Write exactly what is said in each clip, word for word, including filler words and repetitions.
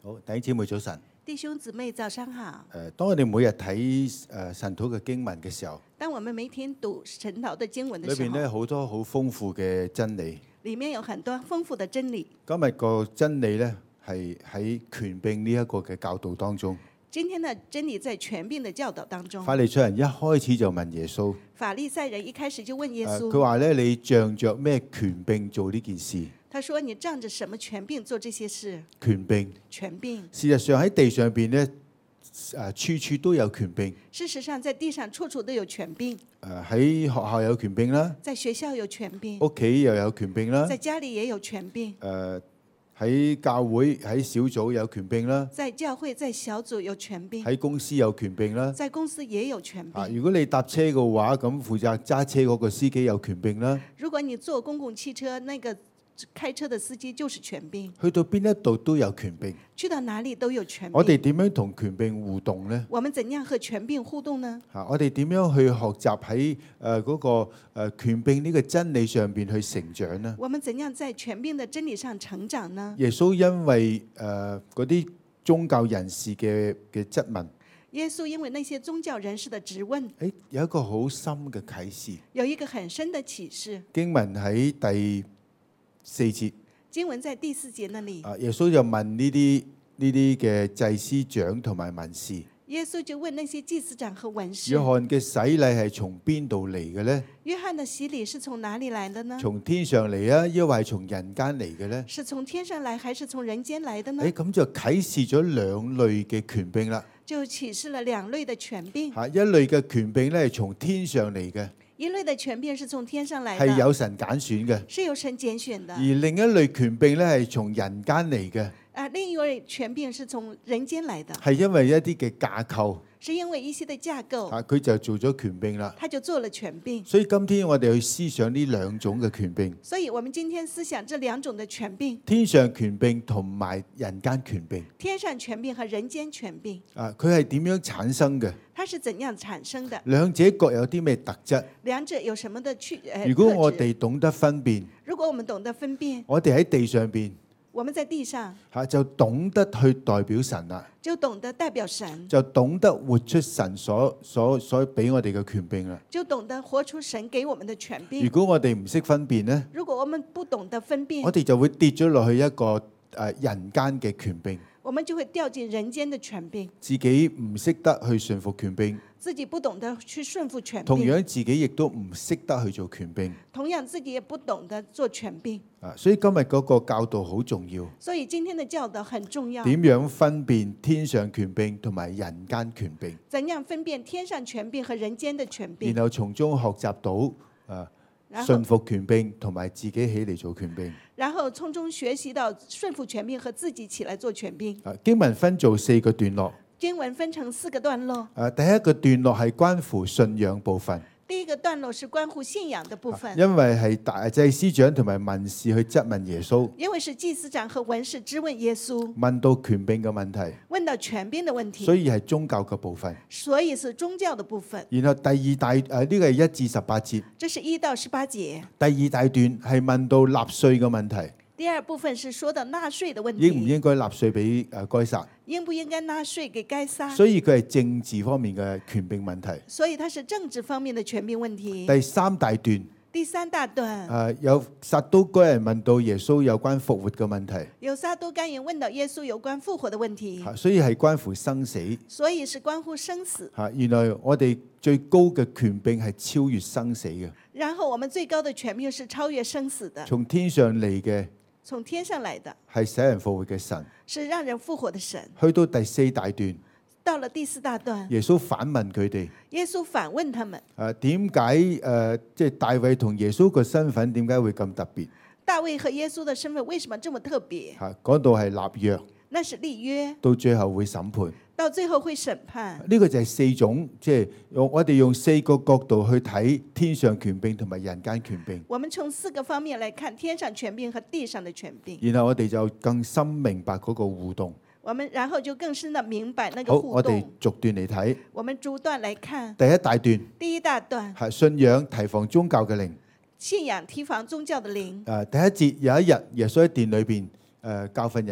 好，弟兄姊妹早晨。 弟兄姊妹早上好。 誒，當我哋每日睇誒神土嘅經文嘅時候， 當我們每天讀神禱的經文的裏時候， 邊咧好多好豐富嘅真理。 裡面有很多豐富的真理。 今日個真理咧係喺權柄呢一個嘅教導當中。 今天的真理在權柄的教導當中。 法利賽人一開始就問耶穌， 法利賽人一開始就問耶穌， 佢話咧你仗着咩權柄做呢件事？ 他說你仗着什麼權柄做這些事？ 權柄。 權柄。 事實上喺地上邊咧，誒處處都有權柄。 事實上在地上處處都有權柄。 誒喺學校有權柄啦， 在學校有權柄， 屋企又有權柄啦， 在家裡也有權柄。 誒喺教會喺小組有權柄啦， 在教會在小組有權柄， 喺公司有權柄啦。 在公司也有權啊， 柄。 如果你搭車嘅話，咁負責揸車嗰個司機有權柄啦。 如果你坐公共汽車，那個開車的司機就是權柄。 去到邊一度都有權柄。 去到哪裡都有權柄。 我哋點樣同權柄互動呢？ 我們怎樣和權柄互動呢？ 嚇，我哋點樣去學習喺誒嗰個誒權柄呢個真理上邊去成長呢？ 我們怎樣在權柄的真理上成長呢？ 耶穌因為誒嗰啲宗教人士嘅嘅質問， 耶穌因為那些宗教人士的質問， 誒有一個好深嘅啟示。 有一個很深的啟示。 經文喺第四節， 經文在第四節那裡。 啊，耶穌就問呢啲呢啲嘅祭司長同埋文士。 耶穌就問那些祭司長和文士： 約翰嘅洗禮係從邊度嚟嘅呢？ 約翰的洗禮是從哪裡來的呢？ 從天上嚟啊，抑或係從人間嚟嘅呢？ 是從天上來還是從人間來的呢？ 誒，咁就啟示咗兩類嘅權柄啦。 就啟示了兩類的權柄。 嚇，一類嘅權柄咧係從天上嚟嘅， 一類的權柄是從天上來的， 係有神揀選嘅； 是由神揀選的。 而另一類權柄咧係從人間嚟嘅， 啊，另一位權柄是從人間來的， 係因為一啲嘅架構。 是因為一些的架構， 啊，佢就做咗權柄啦。 他就做了權柄。 所以今天我哋去思想呢兩種嘅權柄， 所以我們今天思想這兩種的權柄， 天上權柄同埋人間權柄。 天上權柄和人間權柄， 啊，佢係點樣產生嘅？ 它是怎樣產生的？ 兩者各有啲咩特質？ 兩者有什麼的區？呃， 如果我特質？ 哋懂得分辨， 如果我們懂得分辨， 我哋喺地上邊我們在地上嚇就懂得去代表神啦， 就懂得代表神， 就懂得活出神所所所俾我哋嘅權柄啦。 就懂得活出神給我們的權如柄。 果我哋唔識分辨呢， 如果我們不懂得分辨我，哋就會跌咗落去一個誒人間嘅權柄， 我們就會掉進人間的權柄， 自己唔識得去順服權柄， 自己不懂得去順服權同柄， 樣自己亦都唔識得去做權柄。 同樣自己也不懂得做權柄。 啊，所以今日嗰個教導好重要。 所以今天的教導很重要。 點樣分辨天上權柄同埋人間權柄？ 怎樣分辨天上權柄和人間的權柄？ 然後從中學習到啊然後順服權柄同埋自己起嚟做權柄。 然後從中學習到順服權柄和自己起來做權柄。 啊，經文分做四個段落。 經文分成四個段落。 啊，第一個段落係關乎信仰部分， 第一個段落是關乎信仰的部分， 因為係大祭司長同埋文士去質問耶穌， 因為是祭司長和文士質問耶穌， 問到權柄嘅問題， 問到權柄的問題， 所以係宗教嘅部分。 所以是宗教的部分。 然後第二大誒呢個係一至十八節， 這是一到十八節。 第二大段係問到納稅嘅問題。 第二部分是說到納稅的問題， 應唔應該納稅俾誒該撒？ 應不應該納稅給該撒？ 所以佢係政治方面嘅權柄問題。 所以它是政治方面的權柄問題。 第三大段第三大段， 誒有撒都該人問到耶穌有關復活嘅問題， 有撒都該人問到耶穌有關復活的問題， 嚇，所以係關乎生死所以是關乎生死。 嚇。原來我哋最高嘅權柄係超越生死嘅， 然後我們最高的權柄是超越生死的， 從天上嚟嘅從天上來的係使人復活嘅神。 是讓人復活的神。 去到第四大段， 到了第四大段， 耶穌反問佢哋： 耶穌反問他們， 誒點解誒即係大衛同耶穌個身份點解會咁特別？ 大衛和耶穌的身份為什麼這麼特別？ 嚇，講到係立約， 那是立約， 到最後會審判。 到最後會審判。 呢個就係四種，即係用我哋用四個角度去睇天上權柄同埋人間權柄， 我們從四個方面來看天上權柄和地上的權柄， 然後我哋就更深明白嗰個互動。 我們然後就更深的明白那個好， 互我哋動。 逐段嚟睇。 我們逐段來看， 第一大段第一大段係信仰提防宗教嘅靈。 信仰提防宗教的靈。 誒，第一節有一日耶穌喺殿裏邊誒教訓人。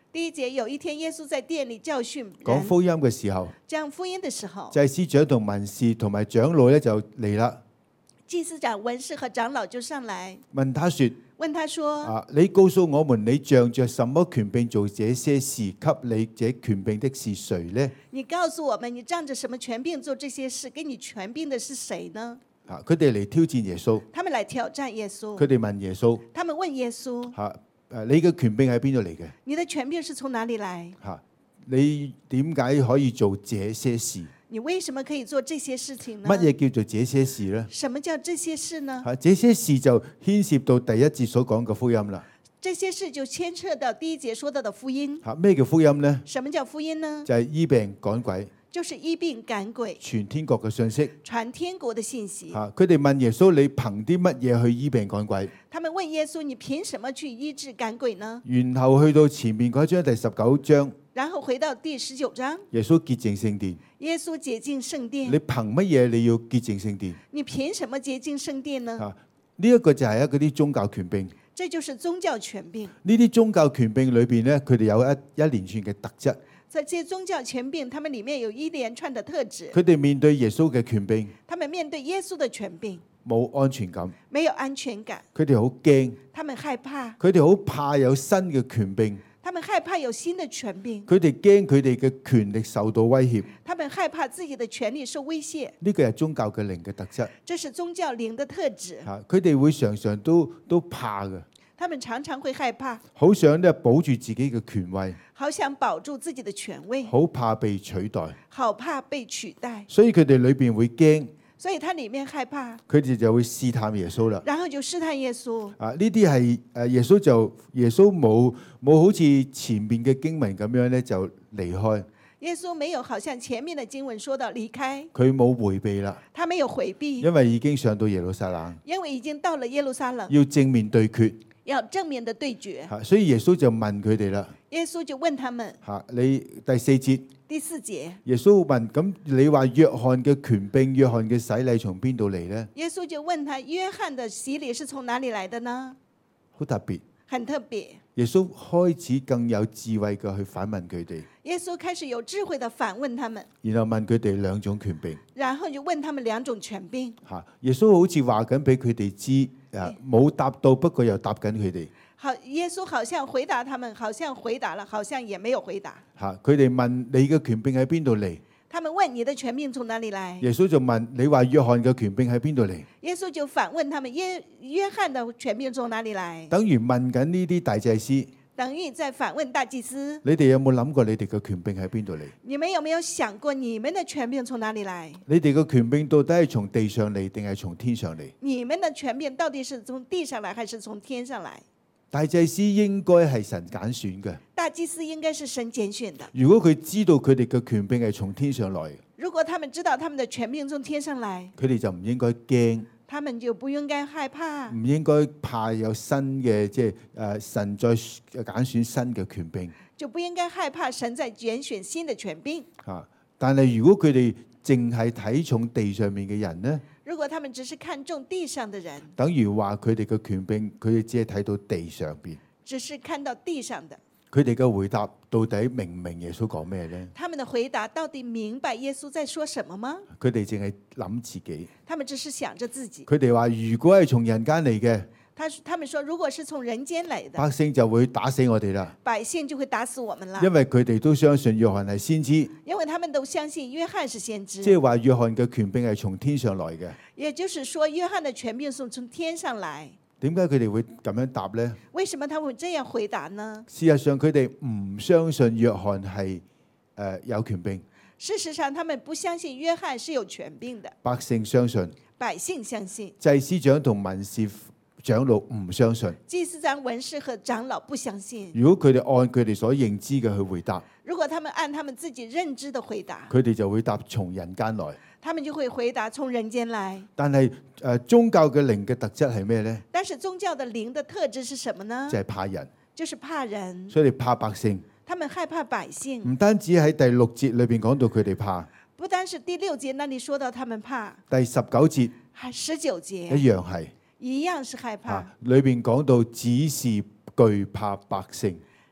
第一節，有一天耶穌在殿裏教訓人， 講福音嘅時候， 講福音的時候， 祭司長同文士同埋長老咧就嚟啦， 祭司長、文士和長老就上來問他說： 問他說， 啊，你告訴我們，你仗着什麼權柄做這些事？給你這權柄的是誰呢？ 你告訴我們，你仗着什麼權柄做這些事？給你權柄的是誰呢？ 啊，佢哋嚟挑戰耶穌， 他們來挑戰耶穌， 佢哋問耶穌： 他們問耶穌， 嚇，誒，你嘅權柄喺邊度嚟嘅？ 你的權柄是從哪裡來？ 嚇，你點解可以做這些事？ 你為什麼可以做這些事情呢？ 乜嘢叫做這些事呢？ 什麼叫這些事呢？ 嚇，這些事就牽涉到第一節所講嘅福音啦。 這些事就牽涉到第一節說到的福音。 嚇，咩叫福音呢？ 什麼叫福音呢？ 就係醫病趕鬼， 就是醫病趕鬼， 傳天國嘅信息。 傳天國的信息。 嚇，佢哋問耶穌：你憑啲乜嘢去醫病趕鬼？ 他們問耶穌：你憑什麼去醫治趕鬼呢？ 然後去到前面嗰章第十九章， 然後回到第十九章， 耶穌潔淨聖殿。 耶穌潔淨聖殿。 你憑乜嘢你要潔淨聖殿？ 你憑什麼潔淨聖殿呢？ 啊，呢一個就係一嗰啲宗教權柄。 這就是宗教權柄。 呢啲宗教權柄裏邊咧，佢哋有一一連串嘅特質。 在這些宗教權柄，他們裡面有一連串的特質。 佢哋面對耶穌嘅權柄， 他們面對耶穌的權柄， 冇安全感， 沒有安全感， 佢哋好驚， 他們害怕， 佢哋好怕有新嘅權柄， 他們害怕有新的權柄， 佢哋驚佢哋嘅權力受到威脅。 他們害怕自己的權利受威脅。 呢個係宗教嘅靈嘅特質。 這是宗教靈的特質。 嚇，佢哋會常常都都怕嘅， 他們常常會害怕， 好想咧保住自己嘅權位， 好想保住自己的權位， 好怕被取代， 好怕被取代， 所以佢哋裏邊會驚。 所以他裡面害怕， 佢哋就會試探耶穌啦。 然後就試探耶穌。 啊，呢啲係誒耶穌就耶穌冇冇好似前面嘅經文咁樣咧就離開， 耶穌沒有好像前面的經文說到離開， 佢冇迴避啦， 他沒有迴避， 因為已經上到耶路撒冷， 因為已經到了耶路撒冷， 要正面對決。 要正面的對決。 嚇，所以耶穌就問佢哋啦。 耶穌就問他們， 嚇，你第四節， 第四節， 耶穌問：咁你話約翰嘅權柄、約翰嘅洗禮從邊度嚟呢？ 耶穌就問他，約翰的洗禮是從哪裡來的呢？ 好特別。 很特別。 耶穌開始更有智慧嘅去反問佢哋， 耶穌開始有智慧的反問他們， 然後問佢哋兩種權柄。 然後就問他們兩種權柄。 嚇，耶穌好似話緊俾佢哋知，誒冇答到，不過又答緊佢哋。 好，耶穌好像回答他們，好像回答了，好像也沒有回答。 嚇，佢哋問你嘅權柄喺邊度嚟？ 他們問你的權柄從哪裡來？ 耶穌就問你話約翰嘅權柄喺邊度嚟？ 耶穌就反問他們約約翰的權柄從哪裡來？ 等於問緊呢啲大祭司， 等於在反問大祭司。 你哋有冇諗過你哋嘅權柄喺邊度嚟？ 你們有沒有想過你們的權柄從哪裡來？ 你哋嘅權柄到底係從地上嚟定係從天上嚟？ 你們的權柄到底是從地上來還是從天上來？ 大祭司應該係神揀選嘅。 大祭司應該是神揀選的。 如果佢知道佢哋嘅權柄係從天上來， 如果他們知道他們的權柄從天上來， 佢哋就唔應該驚， 他們就不應該害怕， 唔應該怕有新嘅即係誒神再揀選新嘅權柄就不應該害怕神在揀選新的權柄。 嚇。但係如果佢哋淨係睇重地上面嘅人呢？ 如果他們只是看重地上的人， 等於話佢哋嘅權柄，佢哋只係睇到地上邊。 只是看到地上的， 佢哋嘅回答到底明唔明耶穌講咩呢？ 他們的回答到底明白耶穌在說什麼嗎？ 佢哋淨係諗自己。 他們只是想着自己。 佢哋話：如果係從人間嚟嘅， 他他們說，如果是從人間來的， 百姓就會打死我哋啦。 百姓就會打死我們啦。 因為佢哋都相信約翰係先知， 因為他們都相信約翰是先知。 即係話約翰嘅權柄係從天上來嘅。 也就是說，約翰的權柄是從天上來。 點解佢哋會咁樣答呢？ 為什麼他們會這樣回答呢？ 事實上，佢哋唔相信約翰係誒有權柄。 事實上，他們不相信約翰是有權柄的。 百姓相信， 百姓相信， 祭司長同文士長老唔相信。 祭司長、文士和長老不相信。 如果佢哋按佢哋所認知嘅去回答， 如果他們按他們自己認知的回答， 佢哋就會答從人間來。 他們就會回答從人間來。 但係誒、呃、宗教嘅靈嘅特質係咩呢？ 但是宗教的靈的特質是什麼呢？ 就係怕人， 就是怕人， 所以你怕百姓。 他們害怕百姓。 唔單止喺第六節裏邊講到佢哋怕， 不單是第六節那裡說到他們怕， 第十九節還十九節一樣係。 一樣是害怕。 啊，裏邊講到只是懼怕百姓，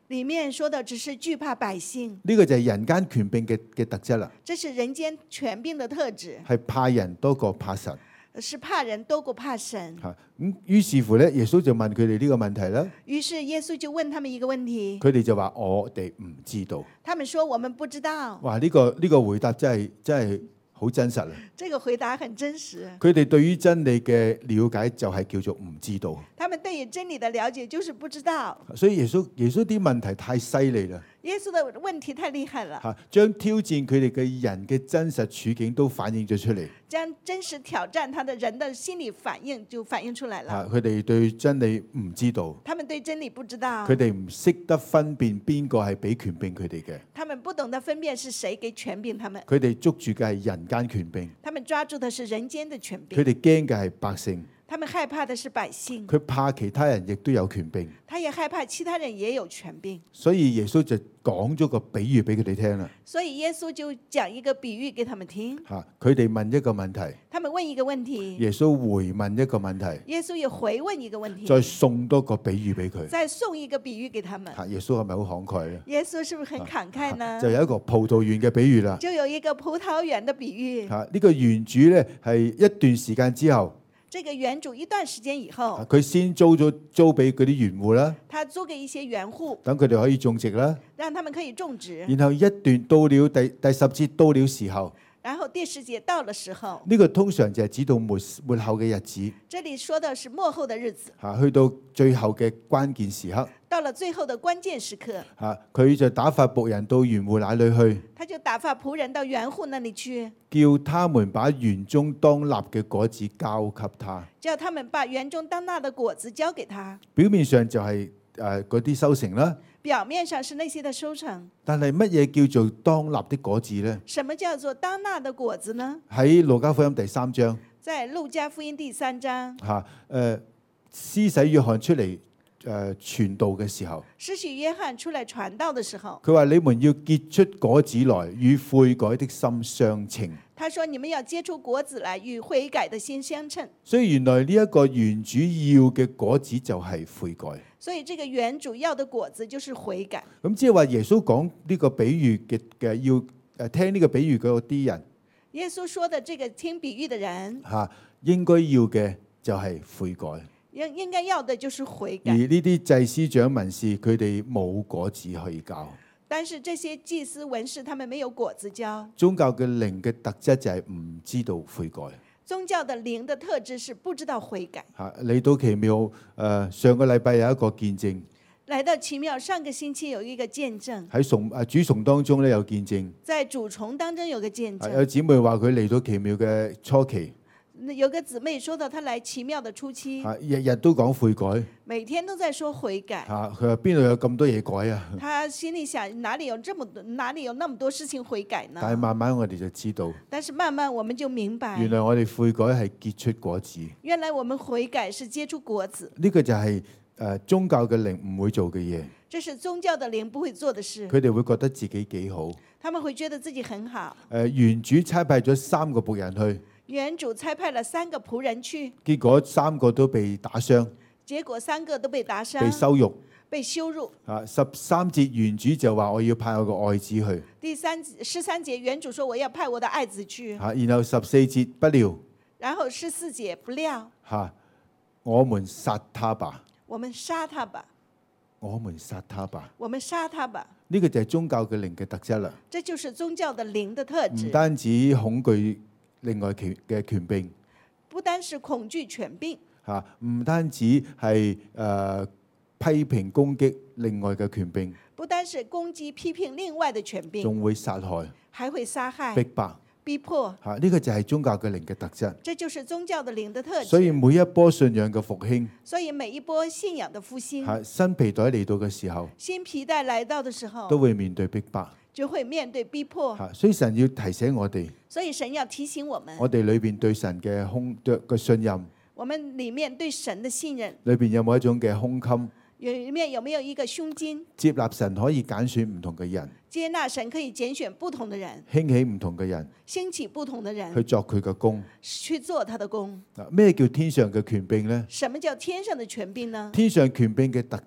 裡面說的只是懼怕百姓， 呢個就係人間權柄嘅嘅特質啦， 這是人間權柄的特質， 係怕人多過怕神是怕人多過怕神。 嚇。咁於是乎咧，耶穌就問佢哋呢個問題啦。 於是耶穌就問他們一個問題， 佢哋就話：我哋唔知道。 他們說我們不知道。 哇！呢、個呢、個回答真係真係好真實啊！ 這個回答很真實。 佢哋對於真理嘅了解就係叫做唔知道。 他們對於真理的了解就是不知道。 所以耶穌耶穌啲問題太犀利啦耶穌的問題太厲害了， 嚇，將挑戰佢哋嘅人嘅真實處境都反映咗出嚟將真實挑戰他的人的心理反應就反映出來了。 嚇。佢哋對真理唔知道， 他們對真理不知道， 佢哋唔識得分辨邊個係俾權柄佢哋嘅。 他們不懂得分辨是誰給權柄他們， 佢哋捉住嘅係人間權柄， 他們抓住的是人間的權佢柄， 哋驚嘅係百姓， 他們害怕的是百姓， 佢怕其他人亦都有權柄。 他也害怕其他人也有權柄。 所以耶穌就講咗個比喻俾佢哋聽啦所以耶穌就講一個比喻給他們聽。 嚇。佢哋問一個問題， 他們問一個問題， 耶穌回問一個問題， 耶穌也回問一個問題， 再送多個比喻俾佢再送一個比喻給他們。 嚇。耶穌係咪好慷慨啊？ 耶穌是不是很慷慨呢？ 就有一個葡萄園嘅比喻啦就有一個葡萄園的比喻。 嚇。呢個園主咧係一段時間之後， 這個園主一段時間以後， 佢先租咗租俾嗰啲園戶啦， 他租給一些園戶， 等佢哋可以種植啦。 讓他們可以種植。 然後一段到了第第十節到了時候， 然後第十節到了時候， 呢個通常就係指到末末後嘅日子這裡說的是末後的日子， 嚇，去到最後嘅關鍵時刻到了最後的關鍵時刻， 嚇，佢就打發僕人到園戶那裡去， 他就打發僕人到園戶那裡去， 叫他們把園中當納嘅果子交給他。 叫他們把園中當納的果子交給他。 表面上就係誒嗰啲收成啦， 表面上是那些的收成， 但係乜嘢叫做當納的果子呢？ 什麼叫做當納的果子呢？ 喺路加福音第三章在路加福音第三章， 嚇誒，施洗約翰出嚟誒傳道嘅時候， 施洗約翰出來傳道的時候， 佢話：你們要結出果子來，與悔改的心相稱。 他說：你們要結出果子來，與悔改的心相稱。 所以原來呢一個園主要嘅果子就係悔改。 所以這個園主要的果子就是悔改。 咁即係話耶穌講呢個比喻嘅嘅要誒聽呢個比喻嗰啲人耶穌說的這個聽比喻的人， 嚇，應該要嘅就係悔改。 應應該要的就是悔改。 而呢啲祭司長文士佢哋冇果子可以交。 但是這些祭司文士他們沒有果子交。 宗教嘅靈嘅特質就係唔知道悔改。 宗教的靈的特質是不知道悔改。 嚇，嚟到奇妙誒、呃，上個禮拜有一個見證。 來到奇妙，上個星期有一個見證。 喺崇誒主崇當中咧有見證。 在主崇當中有個見證。 有姊妹話佢嚟到奇妙嘅初期。 有個姊妹說到，她來奇妙的初期， 嚇，日日都講悔改。 每天都在說悔改。 嚇，佢話邊度有咁多嘢改啊？ 他心裡想，哪裡有這麼多，哪裡有那麼多事情悔改呢？ 但係慢慢我哋就知道， 但是慢慢我們就明白， 原來我哋悔改係結出果子。 原來我們悔改是結出果子。 呢個就係誒宗教嘅靈唔會做嘅嘢。 這是宗教的靈不會做的事。 佢哋會覺得自己幾好。 他們會覺得自己很好。 誒園主差派咗三個僕人去。 園主差派了三個僕人去， 結果三個都被打傷， 結果三個都被打傷， 被羞辱， 被羞辱。 啊，十三節園主就話我要派我個愛子去。 第三十三節園主說我要派我的愛子去。 嚇，然後十四節不料， 然後十四節不料， 嚇，我們殺他吧， 我們殺他吧， 我們殺他吧， 我們殺他吧。 呢個就係宗教嘅靈嘅特質啦。 這就是宗教的靈的特質。 唔單止恐懼另外權嘅權柄， 不單是恐懼權柄， 嚇，唔單止係誒、呃、批評攻擊另外嘅權柄， 不單是攻擊批評另外的權柄， 仲會殺害、 還會殺害、 逼迫、 逼迫。 嚇，呢個就係宗教嘅靈嘅特質。 這就是宗教的靈的特質。 所以每一波信仰嘅復興， 所以每一波信仰的復興， 嚇，新皮袋嚟到嘅時候， 新皮帶來到的時候， 都會面對逼迫。 就會面對逼迫。 嚇，所以神要提醒我哋， 所以神要提醒我們， 我哋裏邊對神嘅空嘅信任， 我們裡面對神的信任， 裏邊有冇一種嘅胸襟？ 裡面有沒有一個胸襟？ 接納神可以揀選唔同嘅人， 接納神可以揀選不同的人， 興起唔同嘅人， 興起不同的人去作佢嘅工。 去做他的工。 嗱，咩叫天上嘅權柄呢？ 什麼叫天上的權柄呢？ 天上權柄嘅特質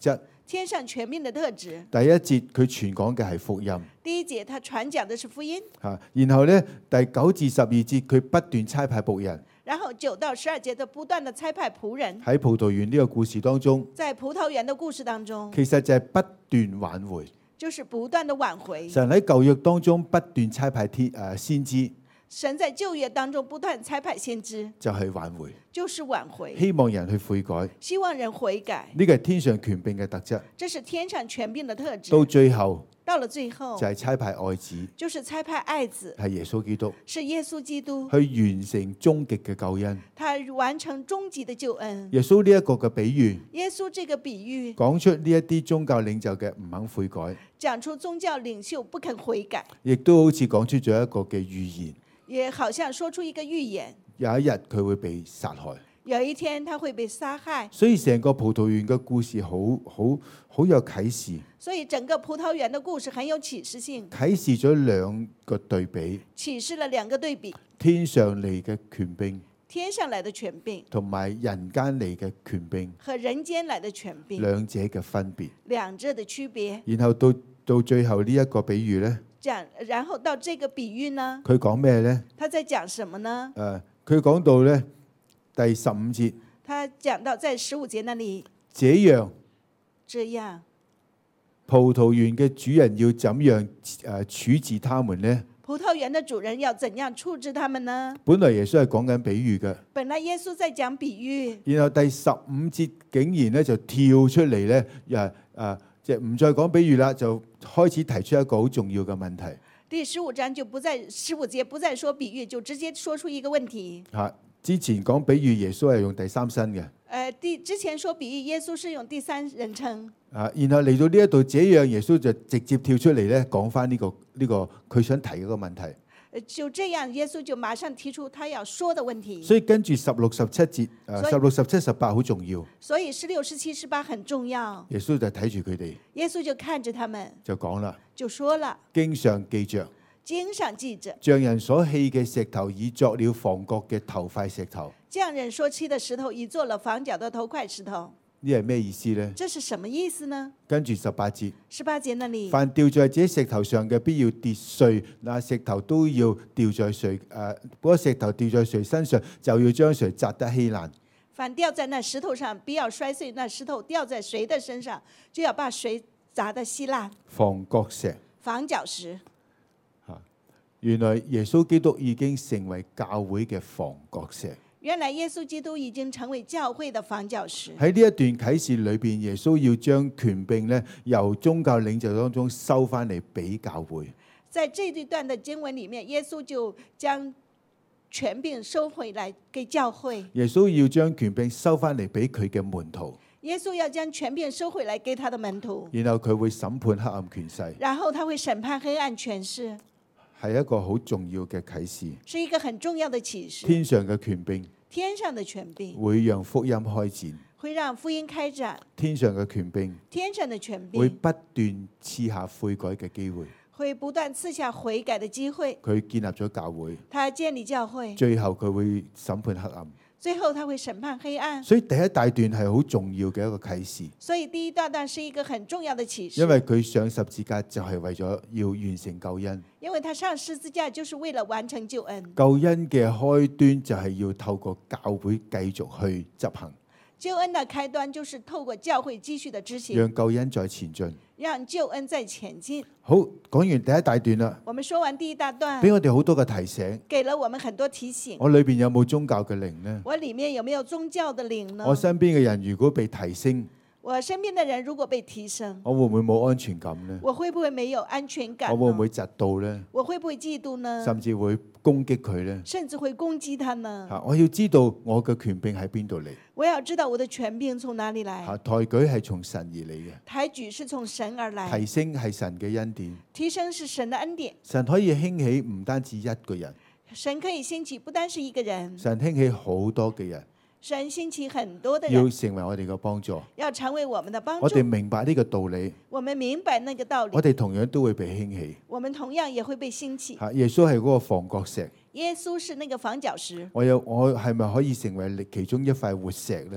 天上權柄的特質。 第一節佢傳講嘅係福音第一節他傳講的是福音， 嚇，然後咧第九至十二節佢不斷差派僕人。 然後九到十二節的不斷的差派僕人。 喺葡萄園呢個故事當中， 在葡萄園的故事當中， 其實就係不斷挽回。 就是不斷的挽回。 神喺舊約當中不斷差派天誒先知， 神在舊約當中不斷差派先知， 就係挽回， 就是挽回， 希望人去悔改。 希望人悔改。 呢個係天上權柄嘅特質。 這是天上權柄的特質。 到最後， 到了最後就係差派愛子， 就是差派愛子， 係耶穌基督， 是耶穌基督， 去完成終極嘅救恩。 他完成終極的救恩。 耶穌呢一個嘅比喻， 耶穌這個比喻講出呢一啲宗教領袖嘅唔肯悔改， 講出宗教領袖不肯悔改， 亦都好似講出咗一個嘅預言， 也好像說出一個預言， 有一日佢會被殺害。 有一天他會被殺害。 所以成個葡萄園嘅故事好好好有啟示， 所以整個葡萄園的故事很有啟示性， 啟示咗兩個對比， 啟示了兩個對比： 天上嚟嘅權柄天上來的權柄同埋人間嚟嘅權柄， 和人間來的權柄， 兩者嘅分別。 兩者的區別。 然後到到最後呢一個比喻呢， 講，然後到這個比喻呢， 佢講咩呢？ 他在講什麼呢？ 誒、佢講到呢第十五節， 他講到在十五節那裡， 這樣這樣葡萄園嘅主人要怎樣誒、處置他們呢？ 葡萄園的主人要怎樣處置他們呢？ 本來耶穌係講緊比喻嘅， 本來耶穌在講比喻， 然後第十五節竟然咧就跳出嚟咧，誒誒，即係唔再講比喻啦，就開始提出一個好重要嘅問題第十五章就不再十五節不再說比喻，就直接說出一個問題。 嚇。之前講比喻，耶穌係用第三身嘅， 誒，第之前說比喻，耶穌是用第三人稱。 啊，然後嚟到呢一度，這樣耶穌就直接跳出嚟咧，講翻呢個呢個佢想提嗰個問題。 就這樣，耶穌就馬上提出他要說的問題。 所以跟住十六、十七節，誒十六、十七、十八好重要。 所以十六、十七、十八很重要。 耶穌就睇住佢哋， 耶穌就看着他們， 就講啦， 就說了， 經上記着， 經上記着， 匠人所棄嘅石頭，已作了房角嘅頭塊石頭。 匠人所棄的石頭，已做了房角的頭塊石頭。 呢係咩意思呢？ 這是什麼意思呢？ 跟住十八節， 十八節那裡， 凡掉在這石頭上嘅，必要跌碎，那石頭都要掉在誰誒？嗰、個石頭掉在誰身上，就要將誰砸得稀爛。 凡掉在那石頭上，必要摔碎；那石頭掉在誰的身上，就要把誰砸得稀爛。 房角石， 房角石， 原來耶穌基督已經成為教會嘅房角石。 原來耶穌基督已經成為教會的房角石。 喺呢一段啟示裏邊，耶穌要將權柄咧由宗教領袖當中收翻嚟俾教會。 在這一段的經文裡面，耶穌就將權柄收回來給教會。 耶穌要將權柄收翻嚟俾佢嘅門徒。 耶穌要將權柄收回來給他的門徒。 然後佢會審判黑暗權勢。 然後他會審判黑暗權勢。 係一個好重要嘅啟示。 是一個很重要的啟示。 天上嘅權柄， 天上的權柄會讓福音開展。 會讓福音開展。 天上嘅權柄， 天上的權柄會不斷賜下悔改嘅機會。 會不斷賜下悔改的機會。 佢建立咗教會， 他建立教會， 最後佢會審判黑暗。 最後他會審判黑暗。 所以第一大段係好重要嘅一個啟示。 所以第一大段是一個很重要的啟示。 因為佢上十字架就係為咗要完成救恩。 因為他上十字架就是為了完成救恩。 救恩嘅開端就係要透過教會繼續去執行。 救恩的開端就是透過教會繼續的執行， 讓救恩再前進。 讓救恩再前進。 好，講完第一大段啦。 我們說完第一大段， 俾我哋好多嘅提醒。 給了我們很多提醒。 我裏邊有冇宗教嘅靈呢？ 我裡面有沒有宗教的靈呢？ 我身邊嘅人如果被提升， 我身邊的人如果被提升， 我會唔會冇安全感呢？ 我會不會沒有安全感？ 我會唔會嫉妒呢？ 我會不會嫉妒呢？ 甚至會攻擊佢呢？ 甚至會攻擊他呢？ 嚇！我要知道我嘅權柄喺邊度嚟。 我要知道我的權柄從哪裡來。 嚇！抬舉係從神而嚟嘅。 抬舉是從神而來。 提升係神嘅恩典。 提升是神的恩典。 神可以興起唔單止一個人。 神可以興起不單是一個人。 神興起好多嘅人。 神興起很多的人， 要成為我哋嘅幫助， 要成為我們的幫助。 我哋明白呢個道理， 我們明白那個道理， 我哋同樣都會被興起。 我們同樣也會被興起。 嚇！耶穌係嗰個房角石， 耶穌是那個房角石。 我有我係咪可以成為其中一塊活石呢？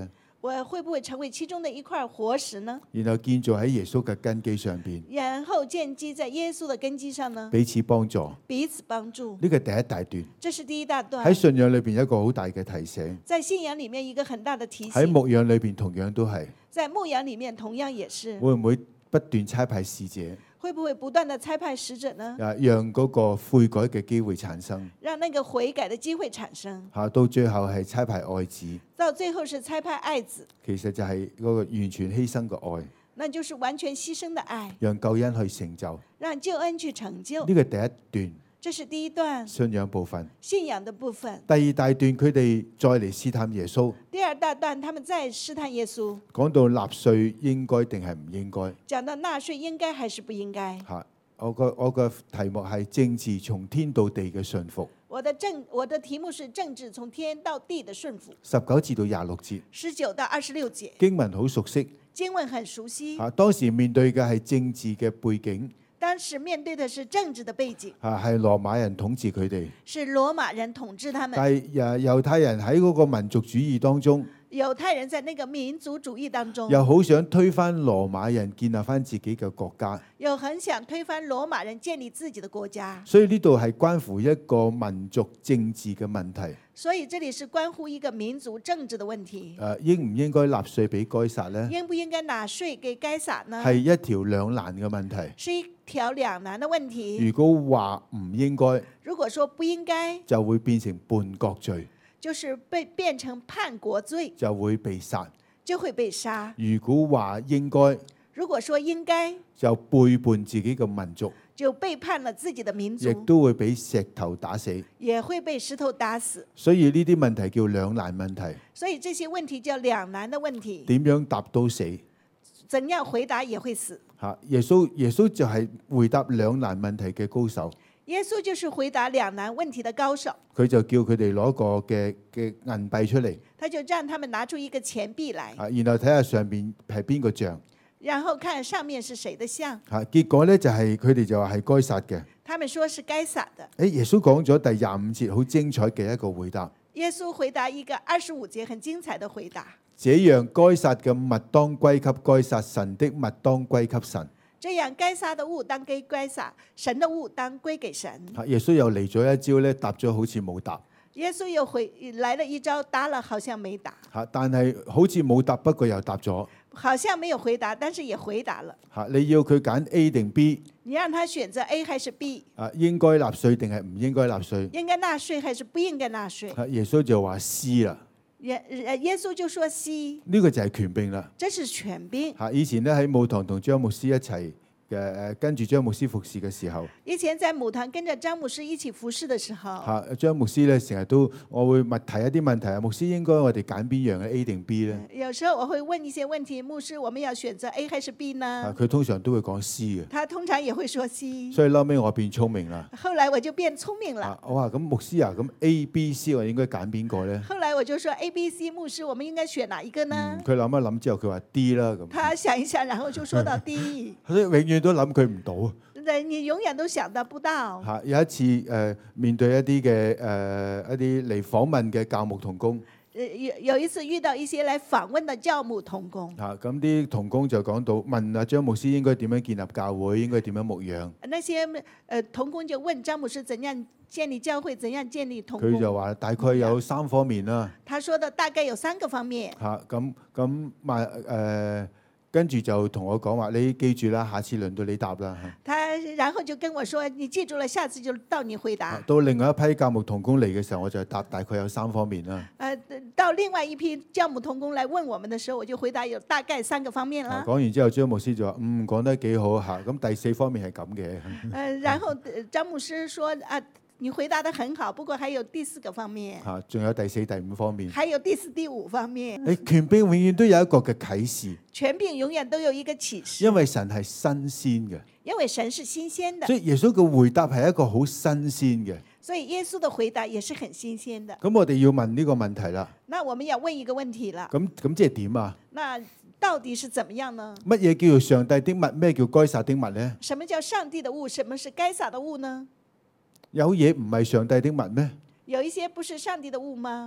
我會不會成為其中的一塊活石呢？ 然後建造喺耶穌嘅根基上邊， 然後建基在耶穌的根基上呢？ 彼此幫助。 彼此幫助。 呢個第一大段， 這是第一大段。 喺信仰裏邊有一個好大嘅提醒， 在信仰裡面一個很大的提醒。 喺牧養裏邊同樣都係。 在牧養裡面同樣也是。 會唔會不斷差派使者？ 會不會不斷的差派使者呢？ 啊，讓嗰個悔改嘅機會產生。 讓那個悔改的機會產生。 嚇，到最後係差派愛子。 到最後是差派愛子。 其實就係嗰個完全犧牲嘅愛。 那就是完全犧牲的愛。 讓救恩去成就。 讓救恩去成就。 呢個第一段。 這是第一段信仰部分。 信仰的部分。 第二大段佢哋再嚟試探耶穌。 第二大段他們再試探耶穌。 講到納稅應該定係唔應該。 講到納稅應該還是不應該。 嚇，我個我個題目係政治從天到地嘅順服。 我的政我的題目是政治從天到地的順服。 十九至到廿六節。 十九到二十六節。 經文好熟悉。 經文很熟悉。 嚇，當時面對嘅係政治嘅背景。 當時面對的是政治的背景， 啊，係羅馬人統治佢哋， 是羅馬人統治他們。 但係誒猶太人喺嗰個民族主義當中， 猶太人在那個民族主義當中， 又好想推翻羅馬人，建立翻自己嘅國家， 又很想推翻羅馬人，建立自己的國家。 所以呢度係關乎一個民族政治嘅問題。 所以這裡是關乎一個民族政治的問題。 誒，應唔應該納稅俾該撒呢？ 應不應該納稅給該撒呢？ 係一條兩難嘅問題。 是一條兩難的問題。 如果話唔應該， 如果說不應該， 就會變成叛國罪， 就是被變成叛國罪， 就會被殺， 就會被殺。 如果話應該， 如果說應該， 就背叛自己嘅民族， 就背叛了自己的民族， 亦都會俾石頭打死， 也會被石頭打死。 所以呢啲問題叫兩難問題。 所以這些問題叫兩難的問題。 點樣答都死， 怎樣回答也會死。 嚇！耶穌耶穌就係回答兩難問題嘅高手。 耶穌就是回答兩難問題的高手。 佢就叫佢哋攞個嘅嘅銀幣出嚟， 他就讓他們拿出一個錢幣來， 啊，然後睇下上邊係邊個像。 然後看上面是誰的像。 嚇！結果咧就係佢哋就話係該撒嘅。 他們說是該撒的。 誒，耶穌講咗第廿五節好精彩嘅一個回答。 耶穌回答一個二十五節很精彩的回答。 這樣該撒嘅物當歸給該撒，神的物當歸給神。 這樣該撒的物當歸該撒，神的物當歸給神。 嚇！耶穌又嚟咗一招咧，答咗好似冇答。 耶穌又回來了一招，答了好像沒答。 嚇！但係好似冇答，不過又答咗。 好像沒有回答，但是也回答了。 嚇！你要佢揀 A 定 B？ 你讓他選擇 A 還是 B？ 啊，應該納稅定係唔應該納稅？ 應該納稅還是不應該納稅？ 嚇！耶穌就話 C 啦。 耶耶穌就說 C。 呢個就係權柄啦。 這是權柄。 嚇！以前咧喺母堂同張牧師一齊嘅誒，跟住張牧師服侍嘅時候， 以前在母堂跟着張牧師一起服侍嘅時候， 嚇！張牧師咧成日都我會問提一啲問題啊，牧師應該我哋揀邊樣嘅 A 定 B 咧？ 有時候我會問一些問題，牧師，我們要選擇 A 還是 B 呢？ 佢通常都會講 C 嘅。 他通常也會說 C。 所以後尾我變聰明啦。 後來我就變聰明了。 我話咁牧師啊，咁 A、B、C 我應該揀邊個咧？ 後來我就說 A、B、C，牧師，我們應該選哪一個呢？ 佢諗一諗之後，佢話 D 啦咁。 他想一想，然後就說到 D。 所以永遠都諗佢唔到。 你永遠都想得不到。 嚇！有一次誒、呃，面對一啲嘅誒一啲嚟訪問嘅教牧同工。 有有一次遇到一些來訪問的教牧同工。 嚇！咁啲同工就講到問阿張牧師應該點樣建立教會，應該點樣牧養。 那些誒、呃、同工就問張牧師怎樣建立教會，怎樣建立同工。 佢就話大概有三方面啦。 他說的大概有三個方面。 嚇！咁咁萬誒。跟住就同我講話，你記住啦，下次輪到你答啦。 他然後就跟我說：你記住了，下次就到你回答。 到另外一批教牧同工嚟嘅時候，我就答大概有三方面啦。 誒，到另外一批教牧同工來問我們的時候，我就回答有大概三個方面啦。 講完之後，張牧師就話：嗯，講得幾好嚇。咁第四方面係咁嘅。 誒，然後張牧師說：啊。你回答得很好，不過還有第四個方面。 嚇，仲有第四、第五方面。 還有第四、第五方面。 誒，權柄永遠都有一個嘅啟示。 權柄永遠都有一個啟示。 因為神係新鮮嘅。 因為神是新鮮的。 所以耶穌嘅回答係一個好新鮮嘅。 所以耶穌的回答也是很新鮮的。 咁我哋要問呢個問題啦。 那我們要問一個問題啦。 咁咁即係點啊？ 那到底是怎麼樣呢？ 乜嘢叫做上帝的物？咩叫該撒的物呢？ 什麼叫上帝的物？什麼是該撒的物呢？ 有嘢唔係上帝的物咩？ 有一些不是上帝的物嗎？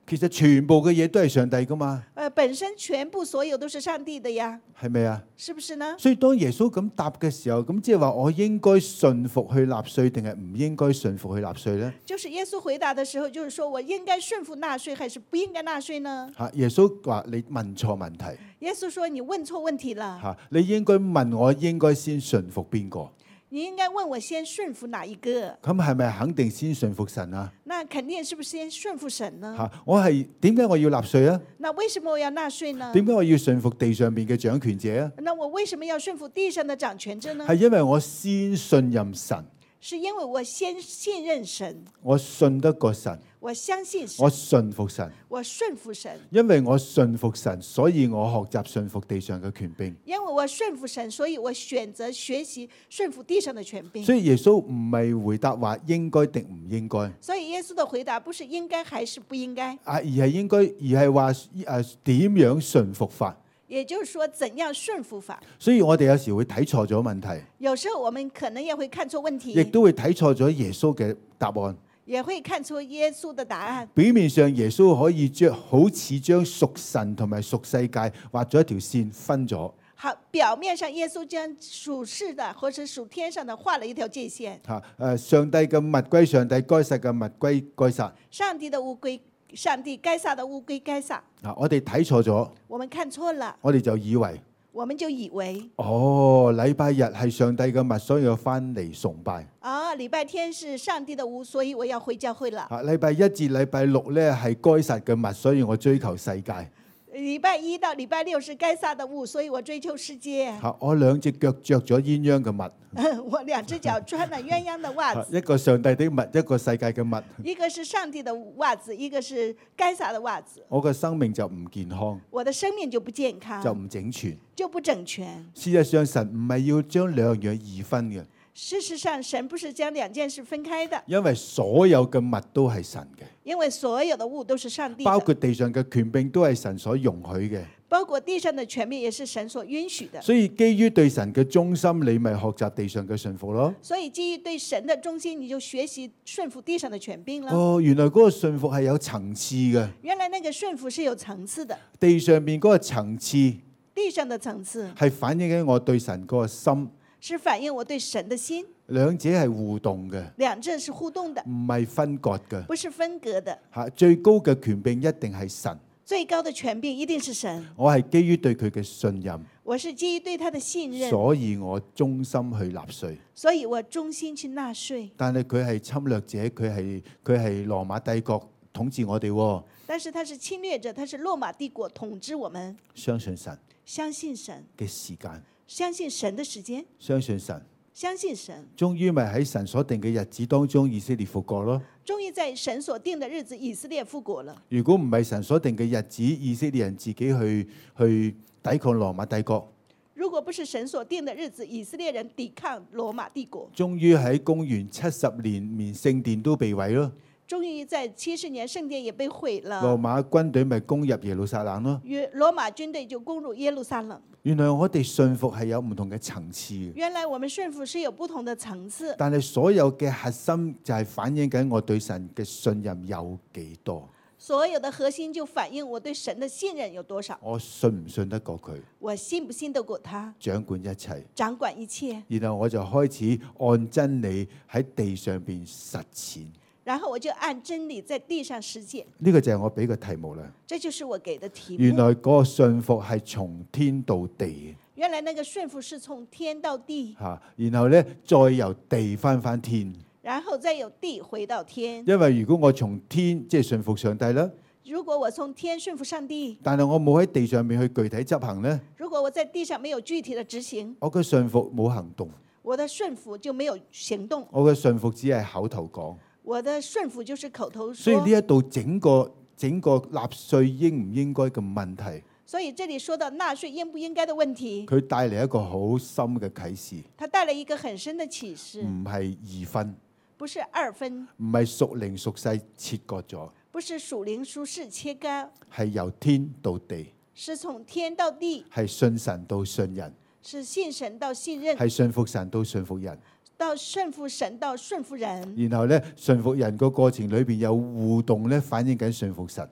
其實全部嘅嘢都係上帝噶嘛， 呃，本身全部所有都是上帝的呀， 係咪啊？ 是不是呢？ 所以當耶穌咁答嘅時候，咁即係話我應該順服去納稅，定係唔應該順服去納稅呢？ 就是耶穌回答的時候，就是說我應該順服納稅，還是不應該納稅呢？ 嚇，耶穌話你問錯問題耶穌說你問錯問題了， 嚇，你應該問我應該先順服邊個？ 你應該問我先順服哪一個？ 咁係咪肯定先順服神啊？ 那肯定是不是先順服神呢？ 嚇，我係點解我要納稅啊？ 那為什麼我要納稅呢？ 點解我要順服地上邊嘅掌權者啊？ 那我為什麼要順服地上的掌權者呢？ 係因為我先信任神， 是因為我先信任神， 我信得過神， 我相信神， 我順服神。 我順服神。 因為我順服神，所以我學習順服地上嘅權柄。 因為我順服神，所以我選擇學習順服地上的權柄。 所以耶穌唔係回答話應該定唔應該， 所以耶穌的回答不是應該還是不應該， 啊，而係應該，而係話誒點樣順服法。 也就是說怎樣順服法。 所以我哋有時會睇錯咗問題， 有時候我們可能也會看錯問亦題， 都會睇錯咗耶穌嘅答案。 也會看錯耶穌的答案。 表面上耶穌可以將好似將屬神同埋屬世界畫咗一條線分咗。 好，表面上耶穌將屬世的或者屬天上的畫了一條界線。 嚇誒，上帝嘅物歸上帝，該撒嘅物歸該撒。 上帝的物歸上帝，該撒的物歸該撒。 啊，我哋睇錯咗， 我們看錯了， 我哋就以為我們就以為哦，禮拜日係上帝嘅物，所以我翻嚟崇拜。 啊，禮拜天是上帝的物，所以我要回教會了。 啊，禮拜一至禮拜六咧係該撒嘅物，所以我追求世界。 禮拜一到禮拜六是該撒的物，所以我追求世界。 嚇，我兩隻腳着咗鴛鴦嘅襪， 我兩隻腳穿了鴛鴦的襪子， 一個上帝的襪，一個世界嘅襪。 一個是上帝的襪子，一個是該撒的襪子。 我嘅生命就唔健康， 我的生命就不健康， 就唔整全。 就不整全。 事實上，神唔係要將兩樣二分嘅， 事實上，神不是將兩件事分開的， 因為所有嘅物都係神嘅， 因為所有的物都是上帝的， 包括地上嘅權柄都係神所容許嘅。 包括地上的權柄也是神所允許的。 所以基於對神嘅忠心，你咪學習地上嘅順服咯。 所以基於對神的忠心，你就學習順服地上的權柄了。 哦，原來嗰個順服係有層次嘅， 原來那個順服是有層次的， 地上邊嗰個層次地上的層次係反映緊我對神嗰個心， 是反映我對神的心， 兩者係互動嘅， 兩者是互動的， 唔係分割嘅。 不是分隔的。 嚇，最高嘅權柄一定係神， 最高的權柄一定是神， 我係基於對佢嘅信任， 我是基於對他的信任， 所以我忠心去納稅。 所以我忠心去納稅。 但係佢係侵略者，佢係佢係羅馬帝國統治我哋喎。 但是他是侵略者，他是羅馬帝國統治我們。 相信神相信神嘅時間， 相信神的時間， 相信神， 相信神， 終於咪喺神所定嘅日子當中，以色列復國咯。 終於在神所定的日子，以色列復國了。 如果唔係神所定嘅日子，以色列人自己去去抵抗羅馬帝國， 如果不是神所定的日子，以色列人抵抗羅馬帝國， 終於喺公元七十年，連聖殿都被毀咯。 終於在七十年聖殿也被毀羅了， 馬軍隊咪攻入耶路撒冷咯。 約羅馬軍隊就攻入耶路撒冷。 原來我哋信服係有唔同嘅層次嘅， 原來我們順服是有不同的層次， 但係所有嘅核心就係反映緊我對神嘅信任有幾多， 所有的核心就反映我對神的信任有多少， 我信唔信得過佢， 我信不信得過他， 掌管一切。 掌管一切。 然後我就開始按真理喺地上邊實踐。 然後我就按真理在地上實踐。 呢個就係我俾嘅題目啦。 這就是我給的題原目。 來嗰個信服係從天到地原來那個順服是從天到地， 嚇，然後咧再由地翻翻天。 然後再由地回到天。 因為如果我從天即係信服上帝啦， 如果我從天順服上帝， 但係我冇喺地上面去具體執行咧， 如果我在地上沒有具體的執行， 我嘅信服冇行動， 我的順服就沒有行動， 我嘅信服只係口頭講。 我的順服就是口頭所以說。 呢一度整個整個納稅應唔應該嘅問題， 所以這裡說到納稅應不應該的問題， 佢帶嚟一個好深嘅啟示， 它帶來一個很深的啟示， 唔係二分， 不是二分， 唔係屬靈屬世切割咗， 不是屬靈屬世切割， 係由天到地， 是從天到地， 係信神到信人， 是信神到信任， 係信服神到信服人。 到順服神到順服人， 然後咧，順服人個過程裏邊有互動咧，反映緊順服神。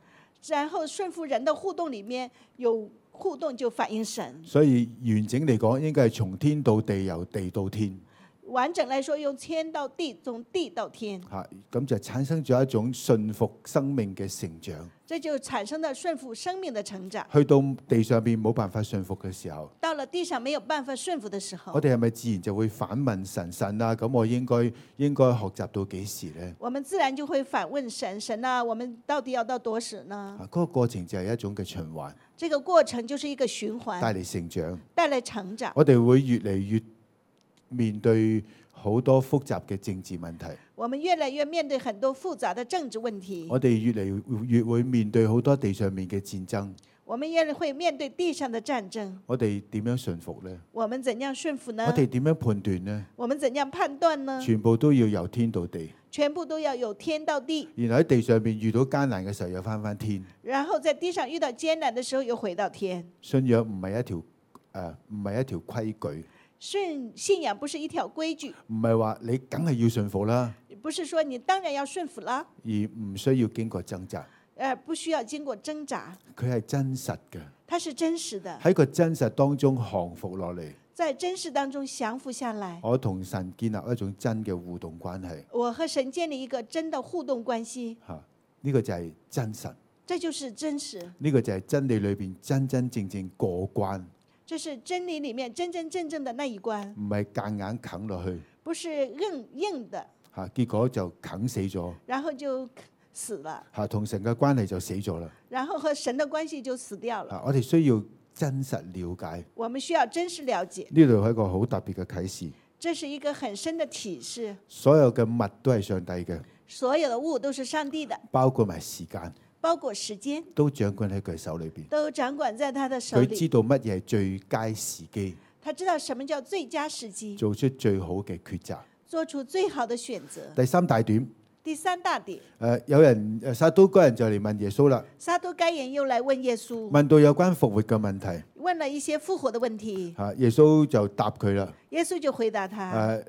然後順服人的互動裡面有互動就反映神。 所以完整嚟講，應該係從天到地，由地到天。 完整來說，用天到地，從地到天。 嚇，咁就產生咗一種順服生命嘅成長。 這就產生了順服生命的成長。 去到地上邊冇辦法順服嘅時候， 到了地上沒有辦法順服的時候， 我哋係咪自然就會反問神神啊？咁我應該應該學習到幾時呢？ 我們自然就會反問神神啊，我們到底要到多時呢？ 啊，嗰個過程就係一種嘅循環， 這個過程就是一個循環， 帶嚟成長， 帶來成長。 我哋會越嚟越面對好多複雜嘅政治問題， 我們越來越面對很多複雜的政治問題。 我哋越嚟越會面對好多地上面嘅戰爭。 我們越會面對地上的戰爭。 我哋點樣順服呢？ 我們怎樣順服呢？ 我哋點樣判斷呢？ 我們怎樣判斷呢？ 全部都要由天到地， 全部都要由天到地。 然後喺地上面遇到艱難嘅時候，又翻翻天。 然後在地上遇到艱難的時候，又回到天。 信仰唔係一條誒，唔係一條規矩。 信信仰不是一條規矩， 唔係話你梗係要順服啦， 不是說你當然要順服啦， 而唔需要經過掙扎。 誒，不需要經過掙扎。 佢係真實嘅， 它是真實的， 喺個真實當中降服落嚟。 在真實當中降服下來。 我同神建立一種真嘅互動關係。 我和神建立一個真的互動關係。 嚇，呢個就係真實。 這就是真實。 呢個就係真理裏邊真真正正過關。 這是真理裏面真真正正的那一關， 唔係夾硬啃落去， 不是硬硬的， 嚇，結果就啃死咗， 然後就死了， 嚇，同神嘅關係就死咗啦。 然後和神的關係就死掉了。 嚇，我哋需要真實了解， 我們需要真實了解。 呢度係一個好特別嘅啟示。 這是一個很深的啟示。 所有嘅物都係上帝嘅， 所有的物都是上帝的， 包括埋時間， 包括時間， 都掌管喺佢手裏邊。 都掌管在他的手佢知裏。 道乜嘢係最佳時機， 他知道什麼叫最佳時機， 做出最好嘅抉擇。 做出最好的選擇。 第三大點， 第三大點， 誒有人誒撒都該人就嚟問耶穌啦， 撒都該人又來問耶穌， 問到有關復活嘅問題， 問了一些復活的問題。 嚇耶穌就答佢啦。 耶穌就回答他。 誒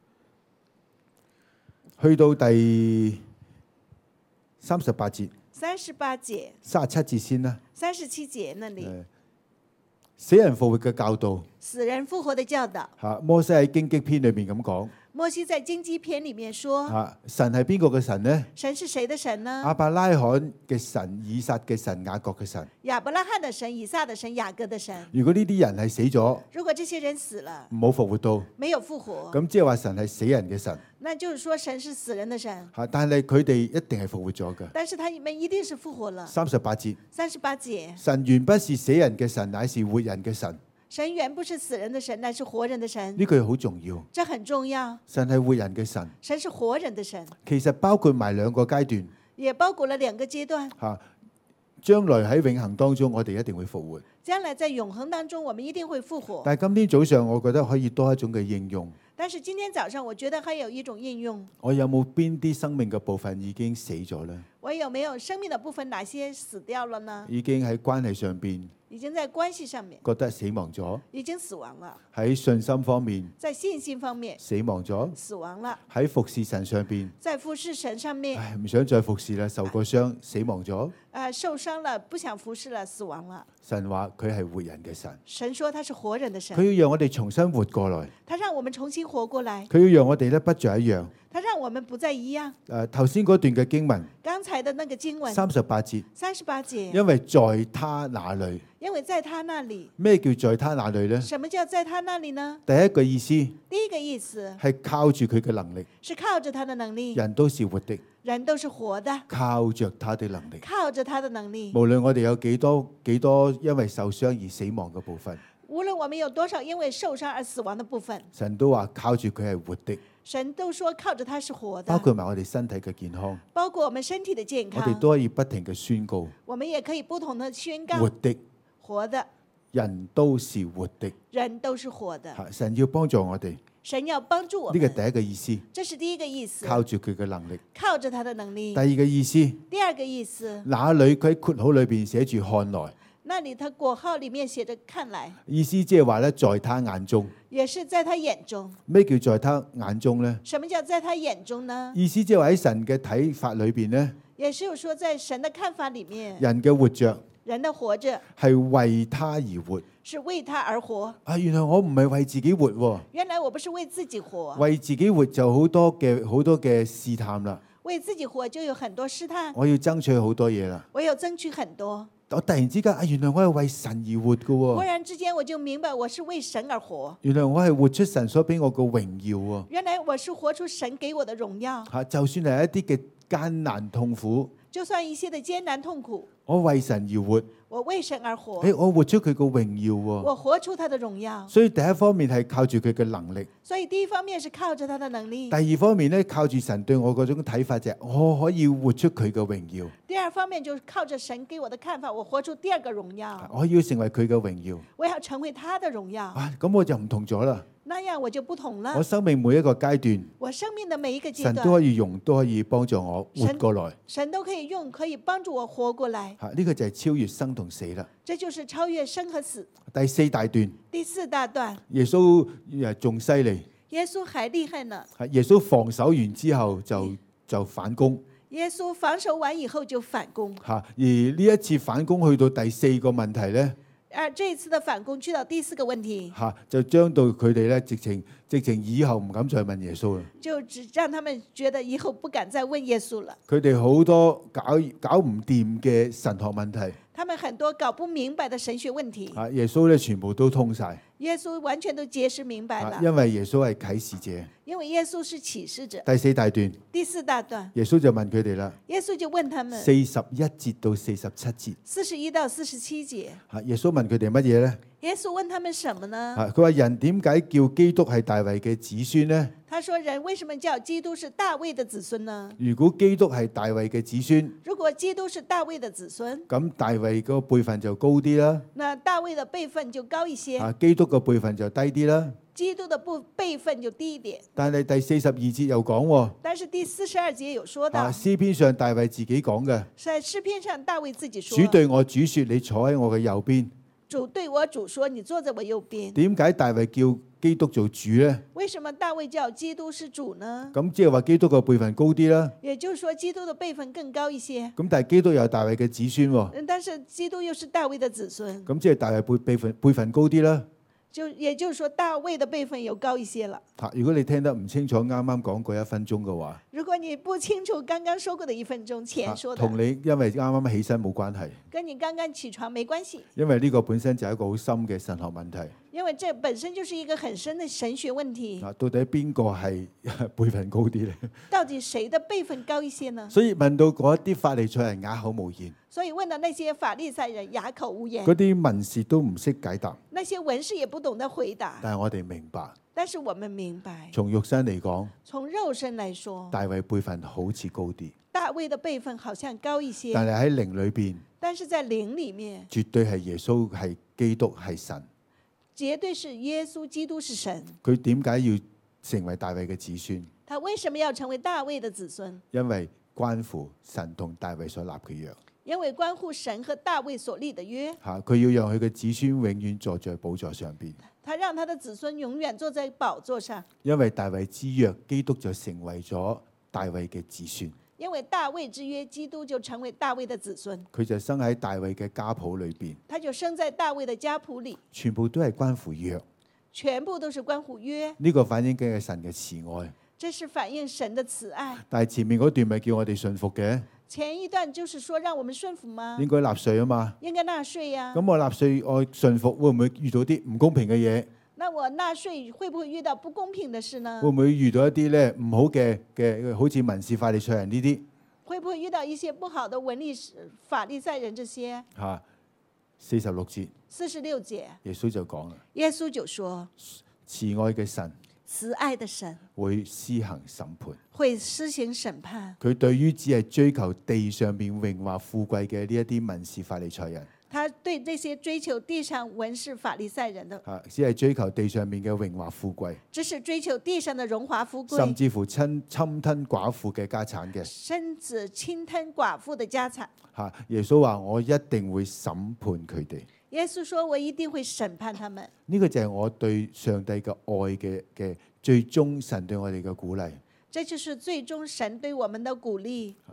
去到第三十八節， 三十八節、 三十七節先啦。 三十七節那裡， 誒死人復活嘅教導， 死人復活的教導。 嚇摩西喺荊棘篇裏面咁講。 摩西在荊棘篇裡面說： 嚇神係邊個嘅神呢？ 神是誰的神呢？ 亞伯拉罕嘅神、以撒嘅神、雅各嘅神。 亞伯拉罕的神、以撒的神、雅各的神。 如果呢啲人係死咗， 如果這些人死了， 冇復活到， 沒有復活， 咁即係話神係死人嘅神。 那就是說神是死人的神。 嚇，但係佢哋一定係復活咗嘅。 但是他們一定是復活了。 三十八節， 三十八節， 神原不是死人嘅神，乃是活人嘅神。 神原不是死人的神，乃是活人的神。 呢句好重要。 這很重要。 神係活人嘅神， 神是活人的神， 其實包括埋兩個階段。 也包括了兩個階段。 嚇，將來喺永恆當中，我哋一定會復活。 將來在永恆當中，我們一定會復活。 但係今天早上，我覺得可以多一種嘅應用。 但是今天早上，我覺得還有一種應用。 我有冇邊啲生命嘅部分已經死咗呢？ 我有沒有生命的部分哪些死掉了呢？ 已經喺關係上邊已經在關係上面覺得死亡咗， 已經死亡了。 喺信心方面在信心方面死亡咗， 死亡了。 喺服侍神上邊， 在服侍神上面， 唉，唔想再服侍啦，受過傷，死亡咗。 呃，受傷了，不想服侍了，死亡了。 神話佢係活人嘅神， 神說他是活人的神， 佢要讓我哋重新活過來， 他讓我們重新活過來， 佢要讓我哋咧不再一樣。 他讓我們不再一樣。 誒頭先嗰段嘅經文， 剛才的那個經文三十八節， 三十八節， 因為在他那裏， 因為在他那裡， 咩叫在他那裏呢？ 什麼叫在他那裡呢？ 第一個意思第一個意思係靠住佢嘅能力， 是靠着他的能力， 人都是活的， 人都是活的， 靠着他的能力。 靠着他的能力。 無論我哋有幾多幾多因為受傷而死亡嘅部分， 無論我們有多少因為受傷而死亡的部分， 神都話靠住佢係活的， 神都說靠着他是活的， 包括埋我哋身體嘅健康， 包括我們身體的健我哋康， 都可以不停嘅宣告， 我們也可以不同的宣告活的， 活的人都是活的。 人都是活的。 嚇，神要幫助我哋， 神要幫助我呢個們， 第一個意思， 這是第一個意思， 靠住佢嘅能力。 靠着他的能力第。二個意思， 第二個意思， 那裏佢喺括號裏邊寫住看來， 那裡他括號裡面寫着看來， 意思即係話咧，在他眼中， 也是在他眼中。 咩叫在他眼中呢？ 什麼叫在他眼中呢？ 意思即係話喺神嘅睇法裏邊呢， 也是有說，在神的看法裡面， 人嘅活着人的活着係為他而活。 是為他而活。 啊，原來我唔係為自己活喎， 原來我不是為自己活， 為自己活就好多嘅好多嘅試探啦。 為自己活就有很多試探， 我要爭取好多嘢啦。 我有爭取很多。 我突然之間啊，原來我係為神而活嘅忽喎。 然之間我就明白我是為神而活， 原來我係活出神所俾我嘅榮耀喎。 原來我是活出神給我的榮耀。 嚇，就算係一啲嘅艱難痛苦， 就算一些的艱難痛苦， 我為神而活。 我為神而活， 誒，我活出佢嘅榮耀喎。 我活出他的榮耀。 所以第一方面係靠住佢嘅能力， 所以第一方面是靠着他的能力第，二方面咧靠住神對我嗰種睇法就係我可以活出佢嘅榮耀， 第二方面就是靠着神給我的看法，我活出第二個榮耀， 我要成為佢嘅榮耀。 我要成為他的榮耀。 啊，咁我就唔同咗啦。 那樣我就不同了我。生命每一個階段， 我生命的每一個階神都可段， 以用，都可以幫助我活過來。 神都可以用，可以幫助我活過來。 嚇，呢個就係超越生同死啦。 這就是超越生和死。 第四大段， 第四大段， 耶穌誒仲犀利， 耶穌還厲害呢。 係耶穌防守完之後就就反攻耶穌防守完以後就反攻， 嚇，而呢一次反攻去到第四個問題咧而這一次的反攻去到第四個問題， 嚇，就將到佢哋咧直情直情以後唔敢再問耶穌啦。 就只讓他們覺得以後不敢再問耶穌了。 佢哋好多搞搞唔掂嘅神學問題， 他們很多搞不明白的神學問題， 啊耶穌咧全部都通晒， 耶穌完全都解釋明白了， 啊因為耶穌係啟示者。 因為耶穌是啟示者。 第四大段， 第四大段， 耶穌就問佢哋啦， 耶穌就問他們四十一節到四十七節， 四十一到四十七節， 啊耶穌問佢哋乜嘢咧？ 耶穌問他們什麼呢？ 啊佢話人點解叫基督係大衛嘅子孫呢？ 他說人為什麼叫基督是大衛的子孫呢？ 如果基督係大衛嘅子孫， 如果基督是大衛的子孫， 咁大衛個輩分就高啲啦， 那大衛的輩分就高一些， 啊基督個輩分就低啲啦。 基督的不輩分就低一點。 但係第四十二節又講喎， 但是第四十二節有說到， 啊詩篇上大衛自己講嘅， 在詩篇上大衛自己說， 主對我主說：你坐喺我嘅右邊。 主對我主說，你坐在我右邊。 點解大衛叫基督做主呢？ 為什麼大衛叫基督是主呢？ 咁即係話基督個輩分高啲啦。 也就是說基督的輩分更高一些。 咁但係基督又係大衛嘅子孫喎， 嗯，但是基督又是大衛的子孫， 咁即係大衛輩輩分輩分高啲啦。 就也就是說大衛的輩分有高一些了。 嚇！如果你聽得唔清楚啱啱講過一分鐘嘅話， 如果你不清楚剛剛說過的一分鐘前說的， 同你因為啱啱起身冇關係， 跟你剛剛起床沒關係， 因為呢個本身就係一個好深嘅神學問題。 因為這本身就是一個很深的神學問題。 啊，到底邊個係輩分高啲呢？ 到底誰的輩分高一些呢？ 所以問到嗰一啲法利賽人啞口無言， 所以問到那些法利賽人啞口無言， 嗰啲文士都唔識解答， 那些文士也不懂得回答。 但係我哋明白， 但是我們明白， 從肉身嚟講， 從肉身來說， 大衛輩分好似高啲， 大衛的輩分好像高一些， 但係喺靈裏邊， 但是在靈裡面， 絕對係耶穌係基督係神。 絕對是耶穌基督是神。 佢點解要成為大衛嘅子孫？ 他為什麼要成為大衛的子孫？ 因為關乎神同大衛所立嘅約。 因為關乎神和大衛所立的約。 嚇，佢要讓佢嘅子孫永遠坐在寶座上邊。 他讓他的子孫永遠坐在寶座上。 因為大衛之約，基督就成為咗大衛嘅子孫。 因為大衛之約，基督就成為大衛的子孫。 佢就生喺大衛嘅家譜裏邊。 他就生在大衛的家譜裡。 全部都係關乎約。 全部都是關乎約。 呢個反映緊係神嘅慈愛。 這是反映神的慈愛。 但係前面嗰段咪叫我哋順服嘅？ 前一段就是說讓我們順服嗎？ 應該納稅啊嘛。 應該納稅呀。 咁我納稅，我順服會唔會遇到啲唔公平嘅嘢？ 那我納稅會不會遇到不公平的事呢？ 會唔會遇到一啲咧唔好嘅嘅，好似文士法利賽人呢啲？ 會不會遇到一些不好的文理法利賽人這些？ 嚇，四十六節。 四十六節。 耶穌就講啦。 耶穌就說： 慈愛嘅神。 慈愛的神會施行審判。 會施行審判。 佢對於只係追求地上面榮華富貴嘅呢一啲文士法利賽人。 他對這些追求地上文士法利賽人的， 嚇，只係追求地上面嘅榮華富貴， 只是追求地上的榮華富貴， 甚至乎侵侵吞寡婦嘅家產嘅， 甚至侵吞寡婦的家產。 嚇，耶穌話：我一定會審判佢哋。 耶穌說：我一定會審判他們。 呢個就係我對上帝嘅愛嘅嘅最終神對我哋嘅鼓勵。 這就是最終神對我們的鼓勵。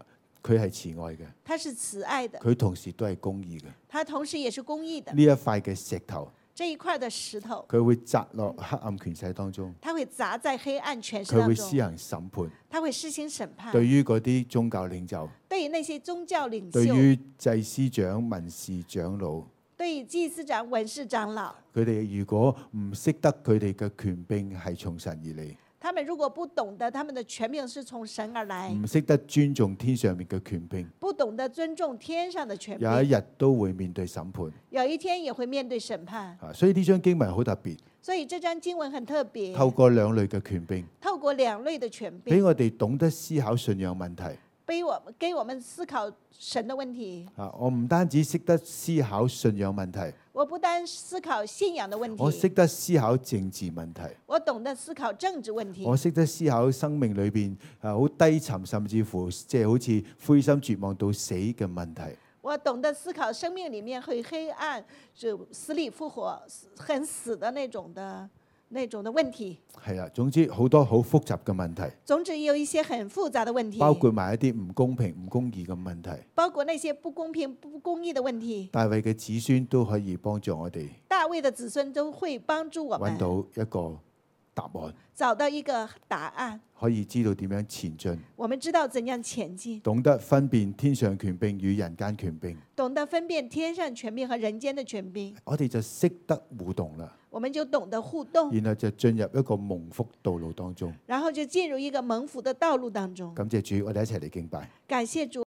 佢係慈愛嘅， 他是慈愛的， 佢同時都係公義嘅。 他同時也是公義的。 呢一塊嘅石頭， 這一塊的石頭， 佢會砸落黑暗權勢當中， 他會砸在黑暗權勢佢會施當中， 行審判。 他會施行審判。 對於嗰啲宗教領袖， 對於那些宗教領袖， 對於祭司長、文士長老， 對於祭司長、文士長老， 佢哋如果唔識得佢哋嘅權柄係從神而嚟， 他們如果不懂得他們的權柄是從神而來， 唔識得尊重天上面嘅權柄， 不懂得尊重天上的權柄， 有一日都會面對審判。 有一天也會面對審判。 啊，所以呢張經文好特別， 所以這張經文很特別， 透過兩類嘅權柄， 透過兩類的權俾柄， 我哋懂得思考信仰問題。 俾我給我們思考神的問題。 啊，我唔單止識得思考信仰問題， 我不單思考信仰的問題， 我識得思考政治問題， 我懂得思考政治問題， 我識得思考生命裏邊啊好低沉，甚至乎即係好似灰心絕望到死嘅問題。 我懂得思考生命裡面很黑暗，就死裡復活、很死的那種的。那種的問題係啊，總之好多好複雜嘅問題， 總之有一些很複雜的問題， 包括埋一啲唔公平、唔公義嘅問題。 包括那些不公平、不公義的問題。 大衛嘅子孫都可以幫助我哋大衛的子孫都會幫助我們揾到一個答案， 找到一個答案， 可以知道點樣前進， 我們知道怎樣前進， 懂得分辨天上權柄與人間權柄， 懂得分辨天上權柄和人間的權柄， 我哋就識得互動啦。 我們就懂得互動， 然後就進入一個蒙福道路當中。 然後就進入一個蒙福的道路當中。 感謝主，我哋一齊嚟敬拜。 感謝主。